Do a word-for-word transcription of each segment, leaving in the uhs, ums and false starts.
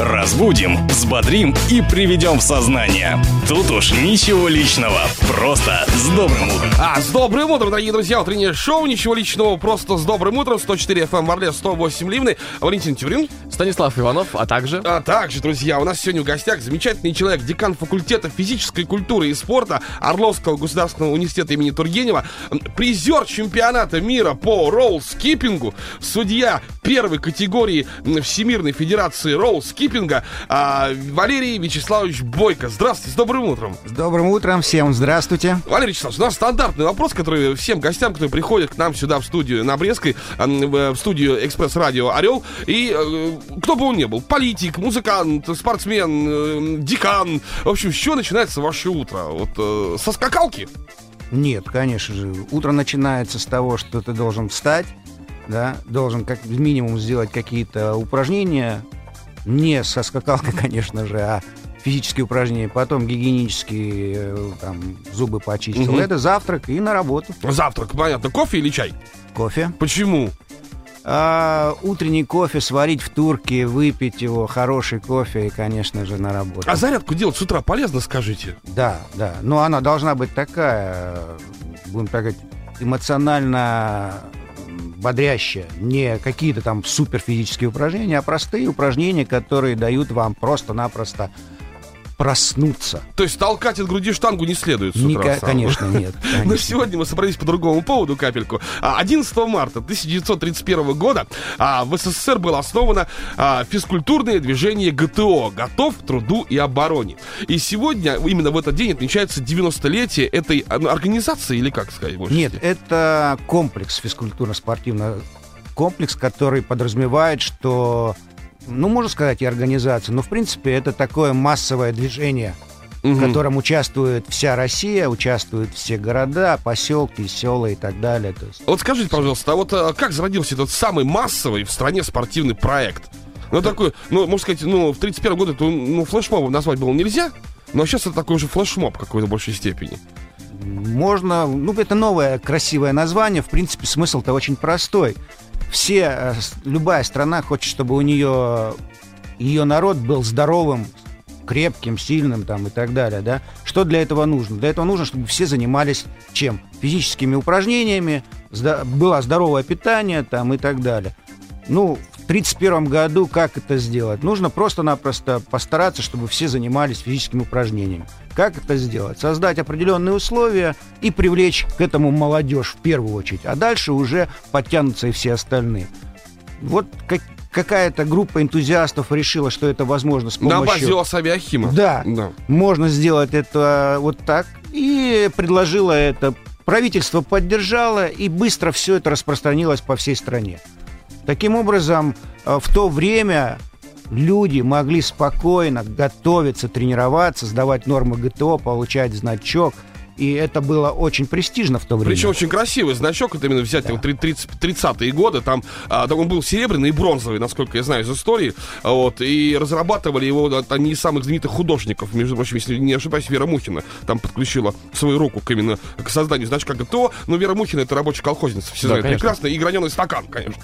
Разбудим, взбодрим и приведем в сознание. Тут уж ничего личного, просто с добрым утром. А, с добрым утром, дорогие друзья, утреннее шоу, ничего личного, просто с добрым утром. сто четыре эф эм в Орле, сто восемь Ливны. Валентин Теврин. Станислав Иванов, а также... А также, друзья, у нас сегодня в гостях замечательный человек, декан факультета физической культуры и спорта Орловского государственного университета имени Тургенева, призер чемпионата мира по роулскиппингу, судья первой категории Всемирной Федерации роулскиппинга а, Валерий Вячеславович Бойко. Здравствуйте, с добрым утром. С добрым утром всем, здравствуйте. Валерий Вячеславович, у нас стандартный вопрос, который всем гостям, которые приходят к нам сюда в студию на Брестской, в студию Экспресс-радио «Орел», и э, кто бы он ни был, политик, музыкант, спортсмен, э, декан, в общем, с чего начинается ваше утро? Вот э, со скакалки? Нет, конечно же. Утро начинается с того, что ты должен встать, да, должен как минимум сделать какие-то упражнения, не со скакалкой, конечно же, а физические упражнения, потом гигиенические, там, зубы почистил. Угу. Это завтрак и на работу. Завтрак, понятно. Кофе или чай? Кофе. Почему? А, утренний кофе сварить в турке, выпить его, хороший кофе и, конечно же, на работу. А зарядку делать с утра полезно, скажите? Да, да. Но она должна быть такая, будем так говорить, эмоционально бодрящая. Не какие-то там суперфизические упражнения, а простые упражнения, которые дают вам просто-напросто проснуться. То есть толкать от груди штангу не следует с утра? Ника- конечно, нет. Конечно. Но сегодня мы собрались по другому поводу, капельку. одиннадцатого марта тысяча девятьсот тридцать первого года в СССР было основано физкультурное движение ГТО «Готов к труду и обороне». И сегодня, именно в этот день, отмечается девяностолетие этой организации, или как сказать? Нет, это комплекс, физкультурно-спортивный комплекс, который подразумевает, что... Ну, можно сказать, и организация, но, в принципе, это такое массовое движение, угу. в котором участвует вся Россия, участвуют все города, поселки, села и так далее. То есть... Вот скажите, пожалуйста, а вот а как зародился этот самый массовый в стране спортивный проект? Ну, такой, ну, можно сказать, ну, в тридцать первом году это, ну, флешмобом назвать было нельзя, но сейчас это такой уже флешмоб какой-то в большей степени. Можно, ну, это новое красивое название, в принципе, смысл-то очень простой. Все, любая страна хочет, чтобы у нее ее народ был здоровым, крепким, сильным там, и так далее, да? Что для этого нужно? Для этого нужно, чтобы все занимались чем? Физическими упражнениями, здо- было здоровое питание там, и так далее. Ну, в тридцать первом году как это сделать? Нужно просто-напросто постараться, чтобы все занимались физическими упражнениями. Как это сделать? Создать определенные условия и привлечь к этому молодежь в первую очередь, а дальше уже подтянутся и все остальные. Вот как, какая-то группа энтузиастов решила, что это возможно с помощью... На базе Осаби Ахима. Да, да, можно сделать это вот так, и предложила это. Правительство поддержало, и быстро все это распространилось по всей стране. Таким образом, в то время люди могли спокойно готовиться, тренироваться, сдавать нормы ГТО, получать значок. И это было очень престижно в то время. Причем очень красивый значок, это именно взять, да. Вот тридцатые годы, там, а, там он был серебряный и бронзовый, насколько я знаю из истории, вот, и разрабатывали его одни из самых знаменитых художников, между прочим, если не ошибаюсь, Вера Мухина там подключила свою руку к именно к созданию значка ГТО, но Вера Мухина это рабочая колхозница, все да, знают конечно. Прекрасно, и граненый стакан, конечно.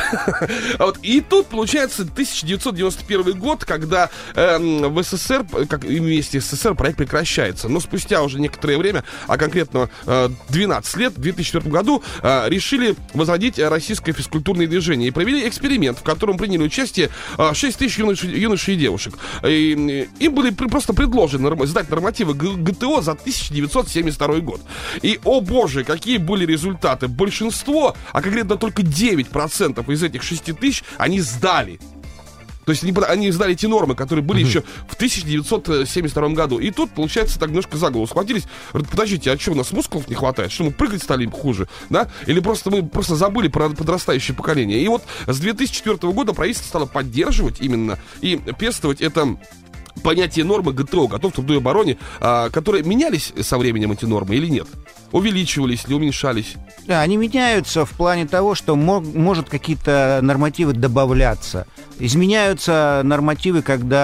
И тут, получается, тысяча девятьсот девяносто первый год, когда в СССР, как вместе с СССР, проект прекращается, но спустя уже некоторое время, а конкретно двенадцать лет, в две тысячи четвёртом году решили возродить российское физкультурное движение и провели эксперимент, в котором приняли участие шесть тысяч юношей, юношей и девушек. И, им были просто предложены сдать нормативы ГТО за тысяча девятьсот семьдесят второй год. И, о боже, какие были результаты! Большинство, а конкретно только девять процентов из этих шести тысяч, они сдали. То есть они, они сдали те нормы, которые были uh-huh. еще в тысяча девятьсот семьдесят втором году. И тут, получается, так немножко за голову схватились. Говорят, подождите, а что, у нас мускулов не хватает? Что мы прыгать стали хуже? Да? Или просто мы просто забыли про подрастающее поколение? И вот с две тысячи четвёртого года правительство стало поддерживать именно и пестовать это понятие нормы ГТО, готов к труду и обороне, а, которые менялись со временем эти нормы или нет? Увеличивались или уменьшались? Да, они меняются в плане того, что мог, может какие-то нормативы добавляться. Изменяются нормативы, когда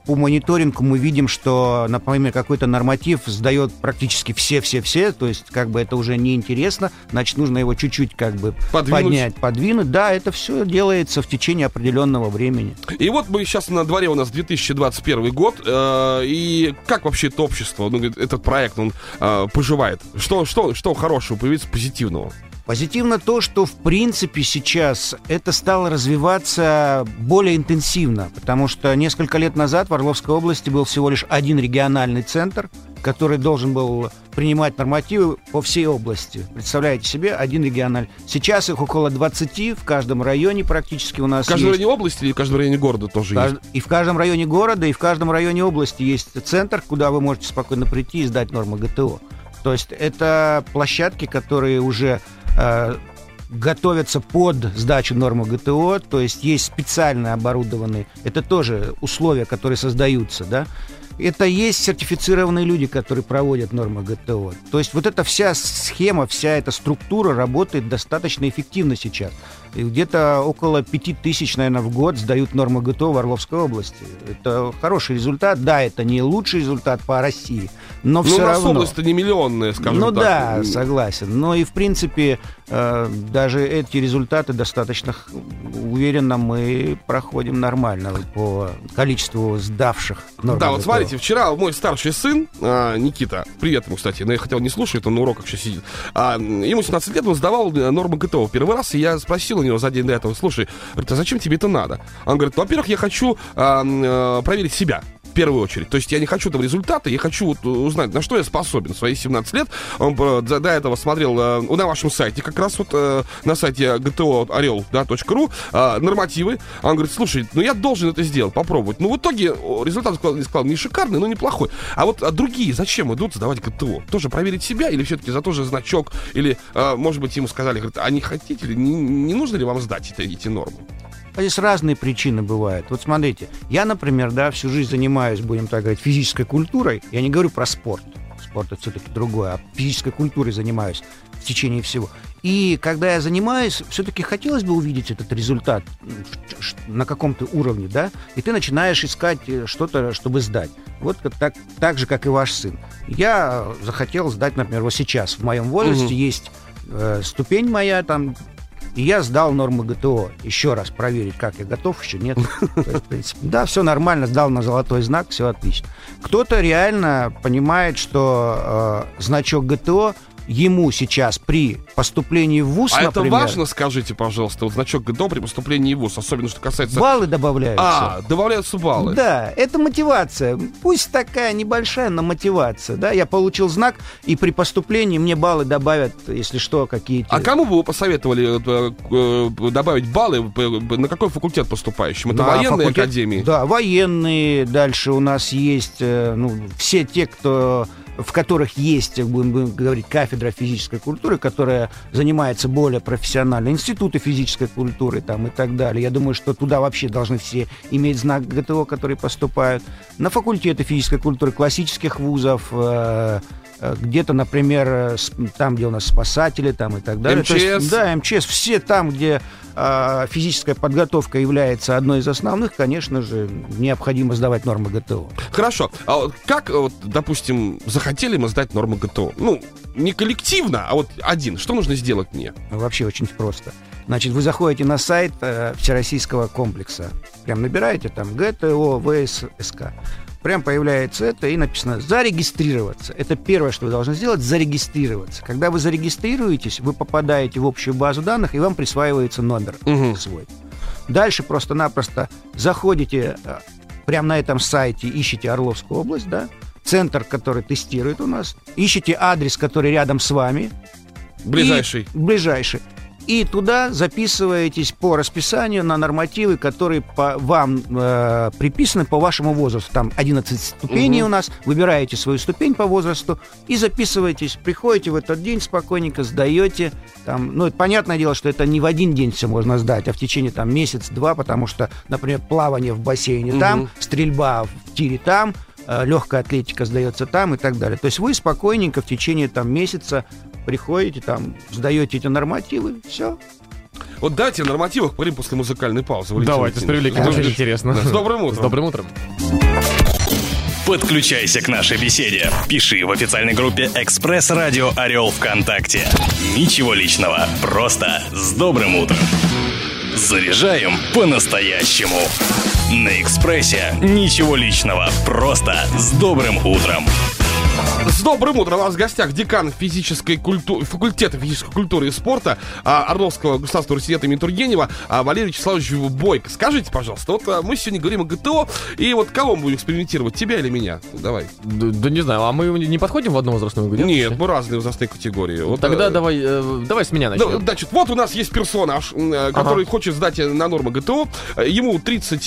по мониторингу мы видим, что, например, какой-то норматив сдает практически все-все-все, то есть как бы это уже неинтересно, значит, нужно его чуть-чуть как бы Подвинуть. поднять, подвинуть. Да, это все делается в течение определенного времени. И вот мы сейчас на дворе у нас две тысячи двадцать первый год, э, и как вообще это общество, ну, этот проект, он э, поживает? Что, что, что хорошего появится, позитивного? Позитивно то, что, в принципе, сейчас это стало развиваться более интенсивно, потому что несколько лет назад в Орловской области был всего лишь один региональный центр, который должен был принимать нормативы по всей области. Представляете себе, один региональный. Сейчас их около двадцати, в каждом районе практически у нас В каждом есть. районе области или в каждом районе города тоже Кажд- есть? И в каждом районе города, и в каждом районе области есть центр, куда вы можете спокойно прийти и сдать нормы ГТО. То есть это площадки, которые уже э, готовятся под сдачу нормы ГТО, то есть есть специально оборудованные, это тоже условия, которые создаются, да. Это есть сертифицированные люди, которые проводят нормы ГТО. То есть вот эта вся схема, вся эта структура работает достаточно эффективно сейчас. И где-то около пяти тысяч, наверное, в год сдают нормы ГТО в Орловской области. Это хороший результат. Да, это не лучший результат по России, но Ну, все у нас равно. область-то не миллионная, скажем Ну так. да, согласен. Но и в принципе э, даже эти результаты достаточно х- уверенно мы проходим нормально по количеству сдавших нормы Да, вот ГТО. смотрите, вчера мой старший сын, а, Никита, привет ему, кстати, но я хотел не слушает, он на уроках сейчас сидит, а, ему семнадцать лет, он сдавал нормы ГТО первый раз, и я спросил у него за день до этого, слушай, говорит, а зачем тебе это надо? Он говорит, во-первых, я хочу а, а, проверить себя. В первую очередь. То есть я не хочу там результата, я хочу вот узнать, на что я способен в свои семнадцать лет. Он э, до, до этого смотрел э, на вашем сайте, как раз вот э, на сайте джи ти о орел точка ру э, нормативы. Он говорит, слушай, ну я должен это сделать, попробовать. Ну в итоге о, результат сказал, сказал не шикарный, но неплохой. А вот а другие зачем идут сдавать ГТО? Тоже проверить себя или все-таки за тоже значок? Или, э, может быть, ему сказали, говорит, а не хотите ли, не, не нужно ли вам сдать эти, эти нормы? Здесь разные причины бывают. Вот смотрите, я, например, да, всю жизнь занимаюсь, будем так говорить, физической культурой. Я не говорю про спорт. Спорт это все-таки другое, а физической культурой занимаюсь в течение всего. И когда я занимаюсь, все-таки хотелось бы увидеть этот результат на каком-то уровне, да, и ты начинаешь искать что-то, чтобы сдать. Вот так, так же, как и ваш сын. Я захотел сдать, например, вот сейчас в моем возрасте Угу. есть э, ступень моя там. И я сдал нормы ГТО. Еще раз проверить, как я готов, еще нет. То есть, в принципе, да, все нормально, сдал на золотой знак, все отлично. Кто-то реально понимает, что э, значок ГТО ему сейчас при поступлении в ВУЗ, А например, это важно, скажите, пожалуйста, вот значок ГТО при поступлении в ВУЗ, особенно что касается... баллы добавляются. А, добавляются баллы. Да, это мотивация. Пусть такая небольшая, но мотивация. Да, я получил знак, и при поступлении мне баллы добавят, если что, какие-то. А кому бы вы посоветовали э, э, добавить баллы, э, на какой факультет поступающим? Это На военные факультет- академии? Да, военные. Дальше у нас есть э, ну, все те, кто, в которых есть, будем, будем говорить, кафедра физической культуры, которая занимается более профессионально, институты физической культуры там, и так далее. Я думаю, что туда вообще должны все иметь знак ГТО, которые поступают. На факультеты физической культуры классических вузов, э, э, где-то, например, э, с- там, где у нас спасатели там, и так далее. То есть, МЧС. да, МЧС. Все там, где э, физическая подготовка является одной из основных, конечно же, необходимо сдавать нормы ГТО. Хорошо. А вот как, вот, допустим, захотели мы сдать нормы ГТО? Ну, не коллективно, а вот один. Что нужно сделать мне? Вообще очень просто. Значит, вы заходите на сайт э, Всероссийского комплекса, прям набираете там ГТО, ВССК. Прям появляется это и написано «зарегистрироваться». Это первое, что вы должны сделать – зарегистрироваться. Когда вы зарегистрируетесь, вы попадаете в общую базу данных, и вам присваивается номер Мгм. свой. Дальше просто-напросто заходите э, прямо на этом сайте, ищите Орловскую область, да, центр, который тестирует у нас, ищите адрес, который рядом с вами. Ближайший. И, ближайший. И туда записываетесь по расписанию на нормативы, которые по вам э, приписаны по вашему возрасту. Там одиннадцать ступеней Мгм. у нас. Выбираете свою ступень по возрасту и записываетесь. Приходите в этот день спокойненько, сдаете. Там, ну, это понятное дело, что это не в один день все можно сдать, а в течение там месяц-два, потому что, например, плавание в бассейне Мгм. там, стрельба в тире там, э, легкая атлетика сдается там и так далее. То есть вы спокойненько в течение там месяца приходите, там, сдаете эти нормативы, все. Вот давайте о нормативах поговорим после музыкальной паузы. Валентин Давайте, с Валентинович. привилегием. С Очень интересно. С добрым утром. С добрым утром. Подключайся к нашей беседе. Пиши в официальной группе «Экспресс Радио Орел» ВКонтакте. Ничего личного, просто с добрым утром. Заряжаем по-настоящему. На «Экспрессе» ничего личного, просто с добрым утром. С добрым утром. У нас в гостях декан физической культуры, факультета физической культуры и спорта а, Орловского государственного университета имени Тургенева а, Валерий Вячеславович Бойко. Скажите, пожалуйста, вот а, мы сегодня говорим о ГТО, и вот кого мы будем экспериментировать, тебя или меня? Давай. Да, да не знаю, а мы не подходим в одну возрастную категорию? Нет, мы разные возрастные категории. Вот, Тогда а, давай, э, давай с меня начнем. Да, значит, вот у нас есть персонаж, э, который ага. хочет сдать на нормы ГТО. Ему тридцать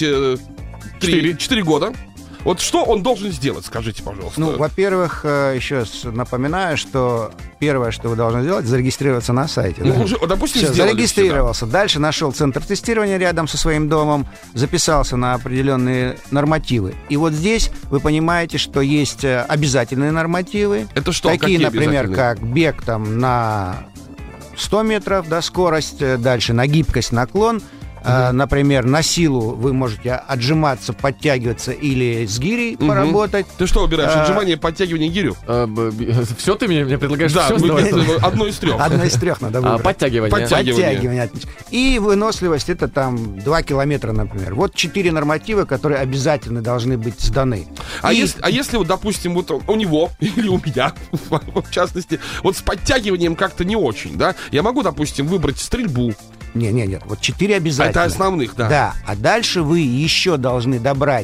четыре года. Вот что он должен сделать, скажите, пожалуйста. Ну, во-первых, еще раз напоминаю, что первое, что вы должны сделать, зарегистрироваться на сайте. Ну, да? уже, допустим, Все, сделали зарегистрировался. Всегда. Дальше нашел центр тестирования рядом со своим домом, записался на определенные нормативы. И вот здесь вы понимаете, что есть обязательные нормативы. Это что? Такие, Какие например, как бег там на сто метров, да, скорость, дальше на гибкость, наклон. Uh-huh. Например, на силу вы можете отжиматься, подтягиваться или с гирей uh-huh. поработать. Ты что выбираешь? Отжимание, подтягивание, гирю? Все ты мне, мне предлагаешь? Да, все одно из трех. Одно из трех надо выбрать. А, подтягивание. Подтягивание. И выносливость — это там два километра, например. Вот четыре норматива, которые обязательно должны быть сданы. А, и... если, а если вот, допустим, вот у него или у меня, в частности, вот с подтягиванием как-то не очень, да? Я могу, допустим, выбрать стрельбу. Не, не, нет, вот четыре обязательно. Это основных, да. Да, а дальше вы еще должны добрать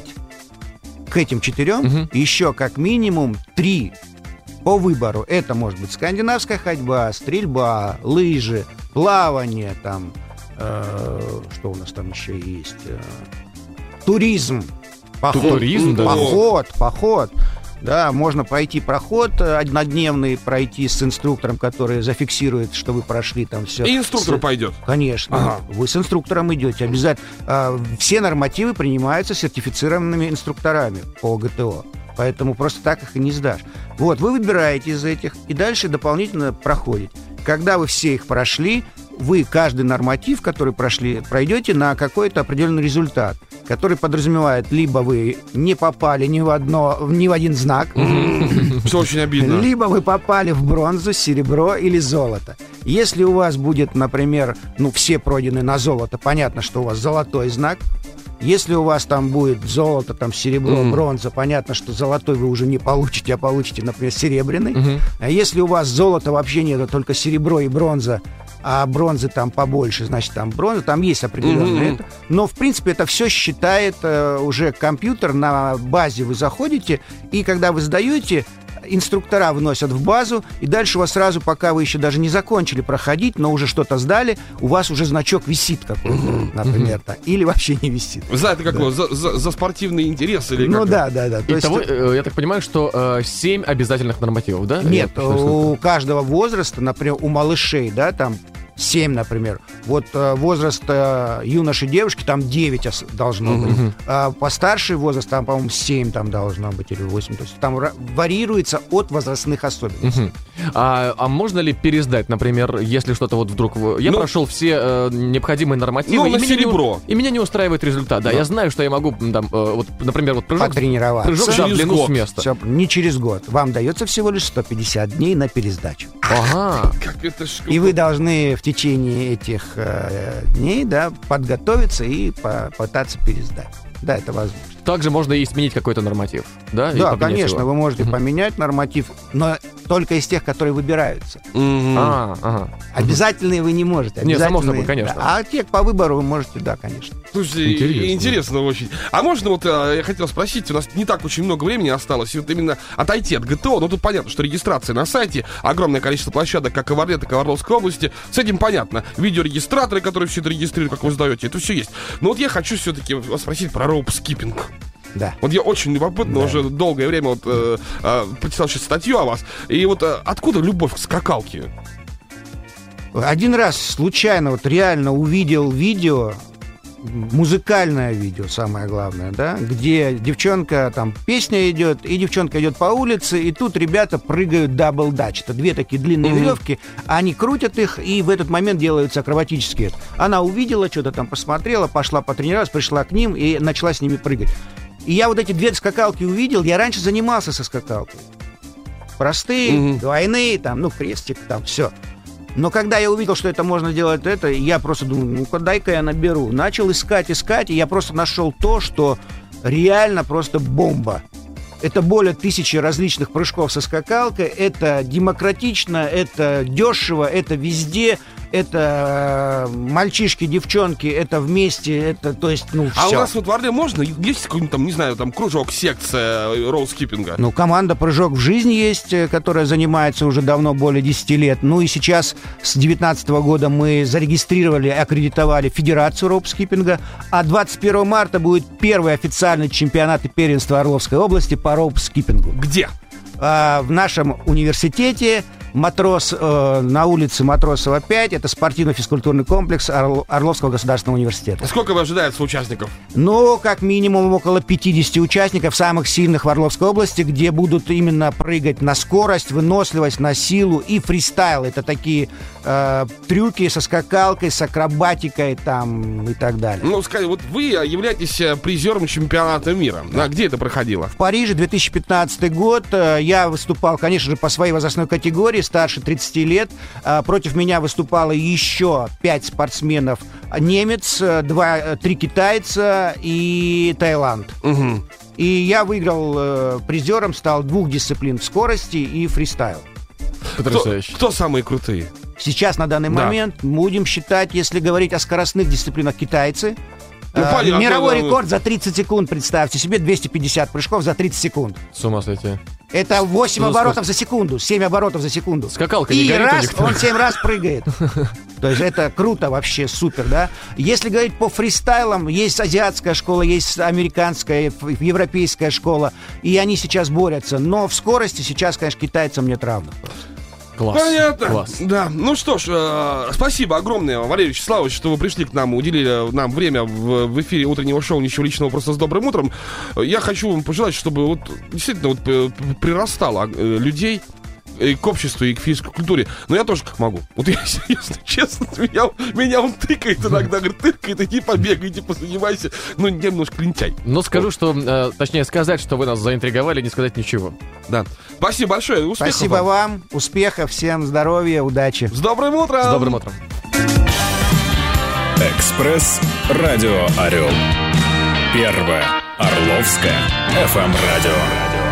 к этим четырем угу. еще как минимум три по выбору. Это может быть скандинавская ходьба, стрельба, лыжи, плавание, там, э, что у нас там еще есть, э, туризм, поход, туризм, да. поход, поход. Да, можно пройти проход однодневный, пройти с инструктором, который зафиксирует, что вы прошли там все. И инструктор с... пойдет? Конечно. Ага. Вы с инструктором идете. Обязательно. Все нормативы принимаются сертифицированными инструкторами по ГТО. Поэтому просто так их и не сдашь. Вот, вы выбираете из этих и дальше дополнительно проходите. Когда вы все их прошли, вы каждый норматив, который прошли, пройдете на какой-то определенный результат, который подразумевает, либо вы не попали ни в, одно, ни в один знак, все очень обидно, либо вы попали в бронзу, серебро или золото. Если у вас будет, например, ну, все пройдены на золото, понятно, что у вас золотой знак. Если у вас там будет золото, там серебро, mm. бронза, понятно, что золотой вы уже не получите, а получите, например, серебряный. Mm-hmm. А если у вас золота вообще нет, а только серебро и бронза, а бронзы там побольше, значит, там бронза, там есть определенное. Mm-hmm. Но, в принципе, это все считает э, уже компьютер, на базе вы заходите, и когда вы сдаете, инструктора вносят в базу, и дальше у вас сразу, пока вы еще даже не закончили проходить, но уже что-то сдали, у вас уже значок висит какой-то, uh-huh. например, uh-huh. или вообще не висит. Вы знаете, как да. его, за, за, за спортивный интерес или Ну как да, да, да. То Итого, есть... я так понимаю, что семь э, обязательных нормативов, да? Нет, у каждого возраста, например, у малышей, да, там семь, например. Вот э, возраст э, юноши и девушки, там девять должно uh-huh. быть. А постарший возраст, там, по-моему, семь там должно быть, или восемь. То есть там ра- варьируется от возрастных особенностей. Uh-huh. А, а можно ли пересдать, например, если что-то вот вдруг... Я ну, прошел все э, необходимые нормативы, ну, и, на меня серебро. не, и меня не устраивает результат. Да, да. Я знаю, что я могу, там, э, вот, например, вот прыжок... Потренироваться. Прыжок да, в длину с места. Все, не через год. Вам дается всего лишь сто пятьдесят дней на пересдачу. Ага. Как это ж... И вы должны в течение этих этих э, дней, да, подготовиться и попытаться пересдать. Да, это возможно. Также можно и сменить какой-то норматив, да? Да, конечно, его. вы можете uh-huh. поменять норматив, но только из тех, которые выбираются. Uh-huh. А, ага. Обязательные вы не можете. Нет, само собой, конечно. Да. А те по выбору вы можете, да, конечно. Слушайте, интересно, интересно очень. А можно вот, я хотел спросить, у нас не так очень много времени осталось, и вот именно отойти от ГТО, ну тут понятно, что регистрация на сайте, огромное количество площадок, как и в Орле, так и в Орловской области, с этим понятно. Видеорегистраторы, которые все это регистрируют, как вы сдаете, это все есть. Но вот я хочу все-таки вас спросить про роуп-скиппинг. Да. Вот я очень любопытно, да. уже долгое время вот, э, э, прочитал сейчас статью о вас. И вот э, откуда любовь к скакалке? Один раз случайно вот реально увидел видео, музыкальное видео, самое главное, да, где девчонка, там песня идет, и девчонка идет по улице, и тут ребята прыгают дабл-дач. Это две такие длинные mm-hmm. веревки, они крутят их, и в этот момент делаются акробатические. Она увидела, что-то там посмотрела, пошла потренировалась, пришла к ним и начала с ними прыгать. И я вот эти две скакалки увидел, я раньше занимался со скакалкой. Простые, mm-hmm. двойные, там, ну, крестик, там, все. Но когда я увидел, что это можно делать, это, я просто думаю, ну-ка, дай-ка я наберу. Начал искать, искать, и я просто нашел то, что реально просто бомба. Это более тысячи различных прыжков со скакалкой, это демократично, это дешево, это везде, это мальчишки, девчонки, это вместе, это, то есть, ну, все. А у нас вот в Орле можно, есть какой-нибудь там, не знаю, там, кружок, секция роускиппинга? Ну, команда «Прыжок в жизнь» есть, которая занимается уже давно, более десяти лет. Ну, и сейчас с две тысячи девятнадцатого года мы зарегистрировали, аккредитовали Федерацию роускиппинга, а двадцать первого марта будет первый официальный чемпионат и первенство Орловской области по роускиппингу. Где? А, в нашем университете. Матрос, э, на улице Матросова пять, это спортивно-физкультурный комплекс Орл- Орловского государственного университета. Сколько ожидается участников? Ну, как минимум около пятьдесят участников, самых сильных в Орловской области, где будут именно прыгать на скорость, выносливость, на силу и фристайл. Это такие э, трюки со скакалкой, с акробатикой там и так далее. Ну, скажи, вот вы являетесь призером чемпионата мира. Да. А где это проходило? В Париже, две тысячи пятнадцатый год. Я выступал, конечно же, по своей возрастной категории, старше тридцати лет. Против меня выступало еще пять спортсменов. Немец, два, три китайца и Таиланд. Угу. И я выиграл э, призером, стал двух дисциплин: скорости и фристайл. Потрясающе. Кто, кто самые крутые? Сейчас, на данный да. момент, будем считать, если говорить о скоростных дисциплинах, китайцы. Ну, э, понятно, мировой да. рекорд за тридцать секунд, представьте себе, двести пятьдесят прыжков за тридцать секунд. С ума сойти. Это восемь Ну, оборотов сколько? за секунду, семь оборотов за секунду. Скакалка не И горит у раз, них там? он семь раз прыгает. То есть это круто вообще, супер, да? Если говорить по фристайлам, есть азиатская школа, есть американская, европейская школа, и они сейчас борются. Но в скорости сейчас, конечно, китайцам нет равных. Класс. Понятно. Класс. Да. Ну что ж, э, спасибо огромное, Валерий Вячеславович, что вы пришли к нам, уделили нам время в, в эфире утреннего шоу «Ничего личного, просто с добрым утром». Я хочу вам пожелать, чтобы вот действительно вот прирастало э, людей и к обществу, и к физической культуре. Но я тоже как могу. Вот я, если честно, меня, меня он тыкает иногда, говорит, тыкает, иди побегай, иди позанимайся. Ну, немножко лентяй. Но скажу, вот. что, э, точнее сказать, что вы нас заинтриговали, не сказать ничего. Да. Спасибо большое, успехов. Спасибо вам. вам, успехов, всем здоровья, удачи. С добрым утром! С добрым утром. Экспресс Радио Орел. Первое Орловское эф эм радио.